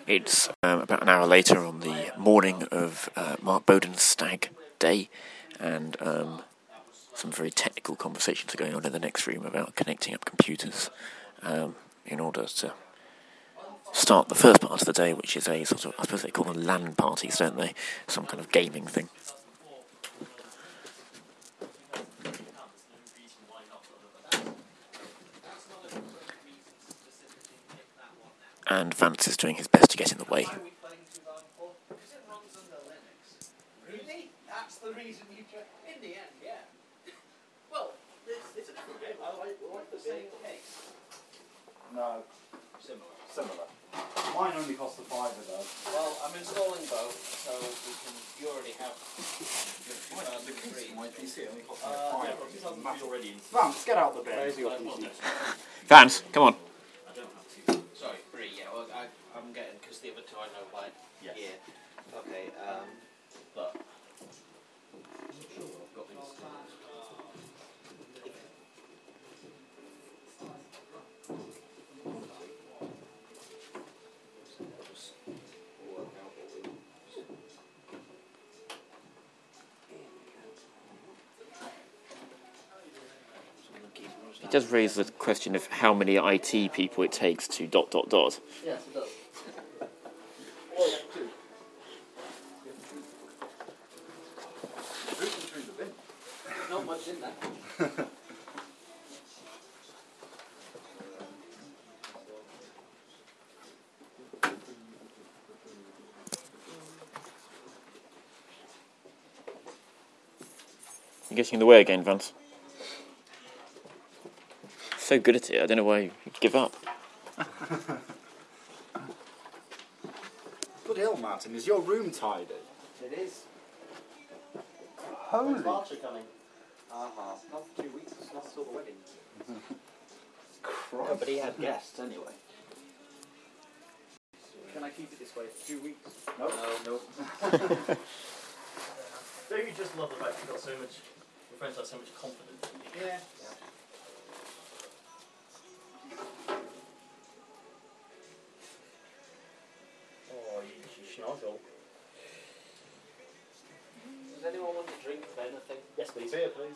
It's about an hour later on the morning of Mark Bowden's stag day, and some very technical conversations are going on in the next room about connecting up computers in order to start the first part of the day, which is a sort of, I suppose they call them LAN parties, don't they? Some kind of gaming thing. And Vance is doing his best to get in the way. Really? That's the reason you in the end, yeah. Well, it's a different game. I like the same case. No. Similar. Mine only cost a £5 though. Well, I'm installing both, so you already have The case on my PC only cost already Vance, get out the bed. Vance, come on. I don't have to. Sorry, free, yeah. Well, I'm getting, because the other two I know by year. Okay, but I'm not sure what I've got installed. It does raise the question of how many IT people it takes to ... Yes, it does. Not much in that. You're getting in the way again, Vance. So good at it, I don't know why you give up. Good hell, Martin, is your room tidy? It is. Holy. When's Archer coming? Not for 2 weeks, not until the wedding. Christ. No, but he had guests anyway. Can I keep it this way for 2 weeks? Nope. No. Don't you just love the fact you've got so much, your friends have so much confidence in you? Yeah. Oh, you schnozzle. Does anyone want to drink of anything? Yes, please. Beer, please.